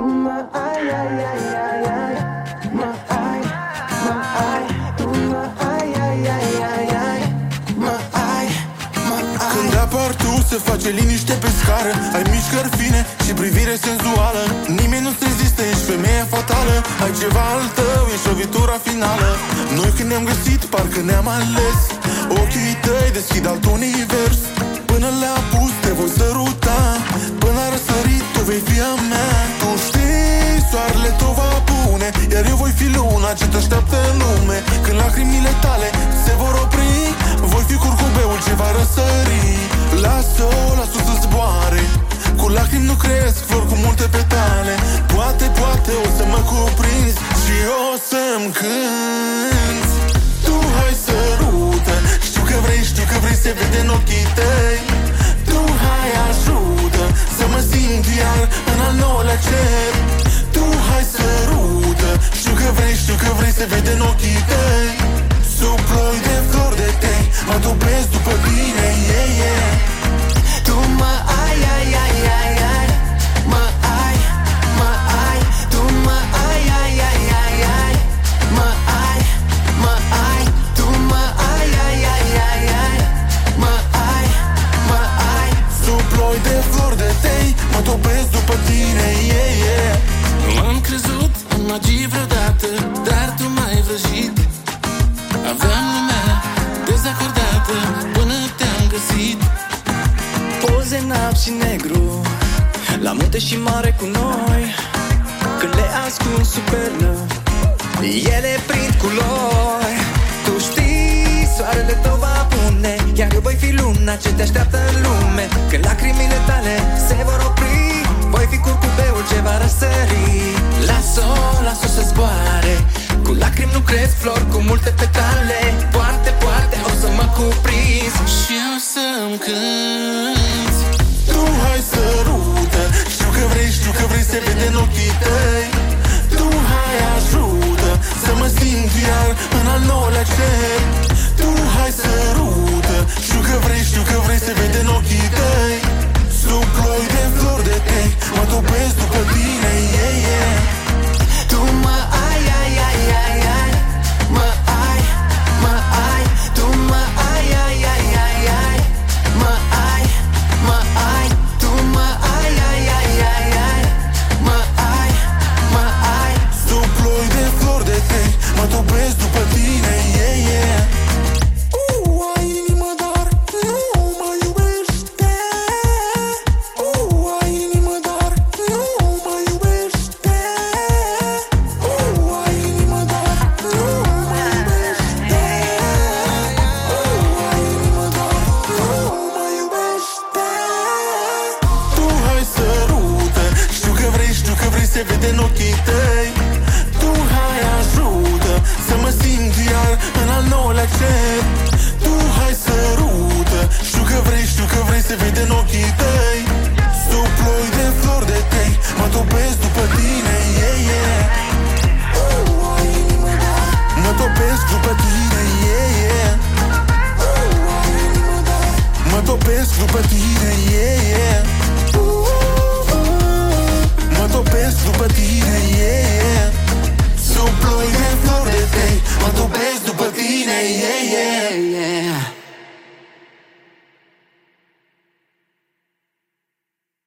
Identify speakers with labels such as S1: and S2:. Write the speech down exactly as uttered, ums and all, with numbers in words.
S1: mă ai, ai, ai, ai, ai. Mă ai, mă ai. Tu mă ai, ai, ai, ai, ai. Mă ai, mă ai.
S2: Când apar tu se face liniște pe scară. Ai mișcări fine și privire senzuală. Nimeni nu-ți rezistă, ești femeie fatală. Ai ceva al tău, ești lovitura finală. Noi când ne-am găsit, parcă ne-am ales. Ochii tăi deschid alt univers. Până la apus te voi săruta. Până la răsărit tu vei fi a mea. Tu știi, soarele tot va pune, iar eu voi fi luna ce te așteaptă în lume. Când lacrimile tale se vor opri, voi fi curcubeul ce va răsări. Lasă-o, lasă-o să zboare. Cu lacrimi nu cresc flori cu multe petale. Poate, poate o să mă cuprinzi și o să-mi cânti. Tu hai sărută, știu că vrei, știu că vrei, se vede în ochii tăi. Tu hai ajută să mă simt iar în al nouălea cer. Tu hai sărută, știu că vrei, știu că vrei, se vede în ochii tăi. Sub ploi de flori de tei, mă topesc după tine, yeah, yeah.
S1: Tu mă ai, ai, ai, ai, ai. Mă ai, mă ai. Tu mă ai, ai, ai, ai, ai. Mă ai, mă ai. Tu mă ai, ai, ai, ai, ai. Mă ai, mă ai.
S2: Sub ploi de flori de tei, mă topesc după tine, yeah, yeah.
S3: Nu am crezut în magii vreodată, dar tu m-ai vrăjit. Aveam lumea dezacordată până te-am găsit.
S4: Poze în alb și negru, la munte și mare cu noi. Când le ascund sub pernă, ele prind culori. Tu știi, soarele tău va pune, iar eu voi fi luna ce te așteaptă în lume. Când lacrimile tale se vor opri, voi fi curcubeul ce va răsări. Lasă-o, lasă-o să zboare. Cu lacrimi nu cresc flori cu multe petale. Poate, poate o să mă cuprinzi
S3: și eu să-mi cânti.
S2: Tu hai sărută, știu că vrei, știu că vrei, se vede în ochii tăi. Tu hai ajută să mă simt iar în al nouălea cer. Tu hai sărută, știu că vrei, știu că vrei, se vede în ochii tăi. Sub ploi de flori de tei, mă topesc după tine, yeah, yeah.
S1: Tu mă ai, ai, ai, ai, ai. Mă ai, mă ai. Tu mă ai, ai, ai, ai, ai. Mă ai, mă ai. Tu mă ai, ai, ai, ai, ai. Mă ai, mă ai.
S2: Sub ploi de flori de tei, mă topesc după tine, yeah, yeah. Uh, ai inimă, dar nu mă iubește. Uh, ai inimă, dar nu mă iubește. Uh, ai inimă, dar nu mă iubește. Uh, ai inimă, dar nu mă iubește. Tu hai sărută, știu că vrei, știu că vrei, se vede în